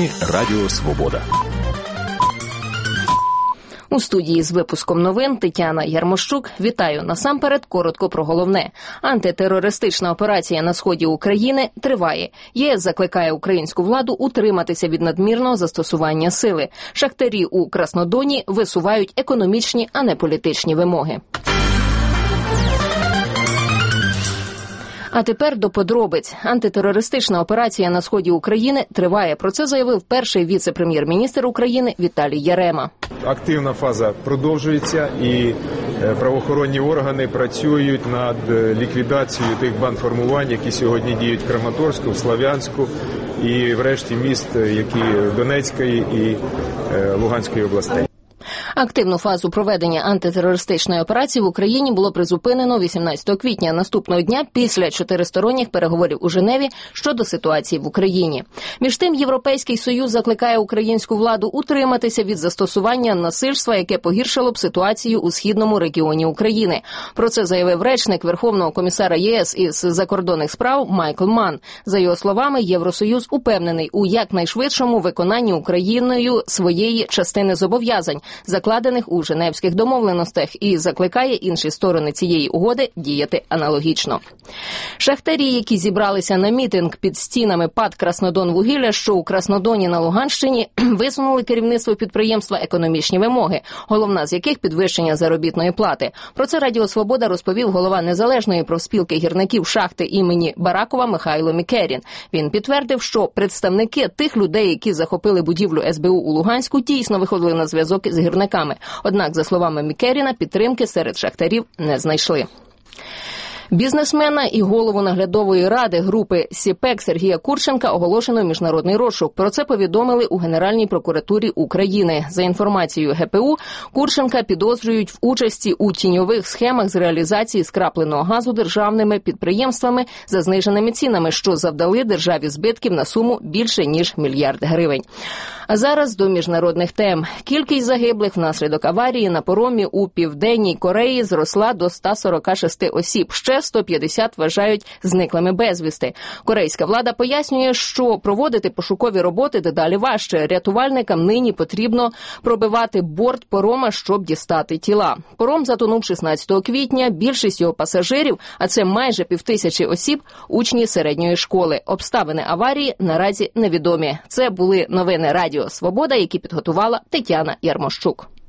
ефірі Радіо Свобода. У студії з випуском новин Тетяна Ярмощук. Вітаю. Насамперед, коротко про головне. Антитерористична операція на сході України триває. ЄС закликає українську владу утриматися від надмірного застосування сили. Шахтарі у Краснодоні висувають економічні, а не політичні вимоги. А тепер до подробиць. Антитерористична операція на сході України триває. Про це заявив перший віце-прем'єр-міністр України Віталій Ярема. Активна фаза продовжується і правоохоронні органи працюють над ліквідацією тих бандформувань, які сьогодні діють в Краматорську, в Слов'янську і в решті міст, які Донецької і Луганської областей. Активну фазу проведення антитерористичної операції в Україні було призупинено 18 квітня, наступного дня після чотиристоронніх переговорів у Женеві щодо ситуації в Україні. Між тим, Європейський Союз закликає українську владу утриматися від застосування насильства, яке погіршило б ситуацію у східному регіоні України. Про це заявив речник Верховного комісара ЄС із закордонних справ Майкл Манн. За його словами, Євросоюз упевнений у якнайшвидшому виконанні Україною своєї частини зобов'язань, закладених у Женевських домовленостях, і закликає інші сторони цієї угоди діяти аналогічно. Шахтарі, які зібралися на мітинг під стінами ПАТ «Краснодонвугілля», що у Краснодоні на Луганщині, висунули керівництву підприємства економічні вимоги, головна з яких – підвищення заробітної плати. Про це Радіо Свобода розповів голова Незалежної профспілки гірників шахти імені Баракова Михайло Мікерін. Він підтвердив, що представники тих людей, які захопили будівлю СБУ у Луганську, дійсно виходили на зв'язок з гірниками. Однак, за словами Мікеріна, підтримки серед шахтарів не знайшли. Бізнесмена і голову наглядової ради групи «Сіпек» Сергія Курченка оголошено міжнародний розшук. Про це повідомили у Генеральній прокуратурі України. За інформацією ГПУ, Курченка підозрюють в участі у тіньових схемах з реалізації скрапленого газу державними підприємствами за зниженими цінами, що завдали державі збитків на суму більше, ніж $1 мільярд гривень. А зараз до міжнародних тем. Кількість загиблих внаслідок аварії на паромі у Південній Кореї зросла до 146 осіб. Ще 150 вважають зниклими безвісти. Корейська влада пояснює, що проводити пошукові роботи дедалі важче. Рятувальникам нині потрібно пробивати борт парома, щоб дістати тіла. Паром затонув 16 квітня. Більшість його пасажирів, а це майже 5000 осіб, учні середньої школи. Обставини аварії наразі невідомі. Це були новини Радіо Свобода, які підготувала Тетяна Ярмощук.